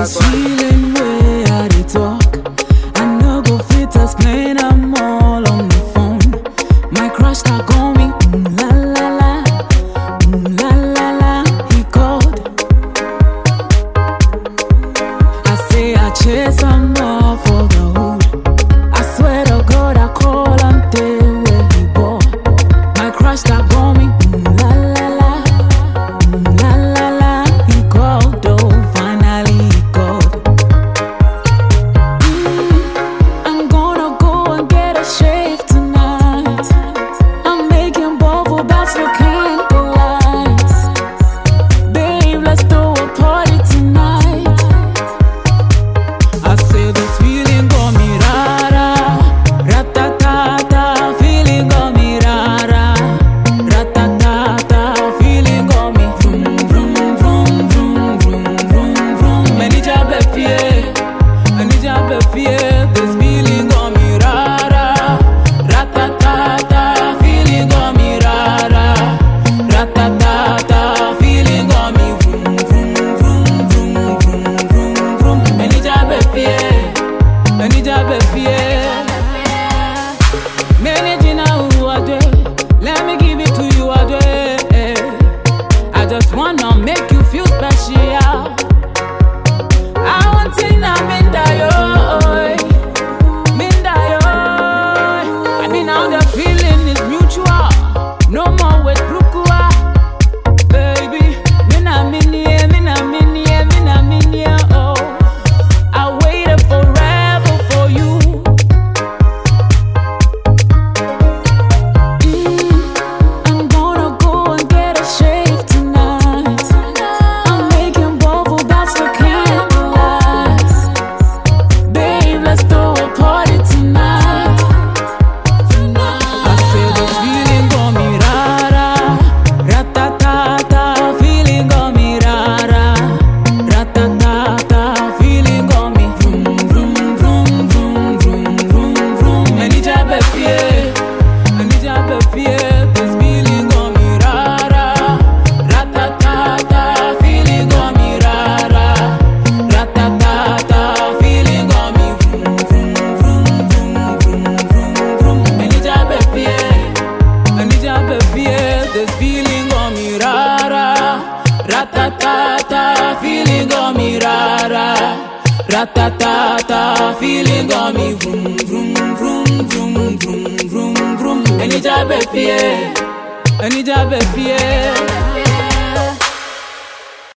this feeling where I dey talk, I no go fit explain, I'm all on the phone. My crush start call me, la la la, la la la, he called. I say I chase some more for the hood. I swear to God I call and tell where he bought. My crush start call me, la la la, la la la, he called, oh finally he called. I'm gonna go and get a shave tonight. I'm making bubble baths with candlelights. Babe, let's throw a party tonight. I say this feeling got me rara, ratatata, feeling got me rara, ratatata, feeling got me vroom vroom vroom vroom vroom vroom vroom. Manija befie, manija befie, this feeling got me rara, ratatata, feeling got me rara, ratatata, feeling got me vroom vroom vroom vroom vroom vroom vroom. Manija befie, manija befie. Managing who I do, let me give it to you I do. I just wanna make you feel special. I want to know Mindayo. I mean now the feeling is mutual. No more with Rukua. Baby, mina minie, oh. I waited forever for you. I'm gonna go and get a shave tonight. I'm making bubble baths with candlelights. Babe, let's throw a party tonight. I feel this feeling got me rara, ratatata, feeling got me rara, ratatata, feeling got me vroom vroom vroom vroom vroom vroom vroom. Manija befie, this feeling got me rara, ratatata, feeling got me rara, ratatata, feeling got me vroom vroom vroom vroom vroom vroom vroom. Manija befie, this feeling got me rara, ratatata, feeling got me rara, ratatata, feeling got me vroom vroom vroom vroom vroom vroom vroom. Manija befie.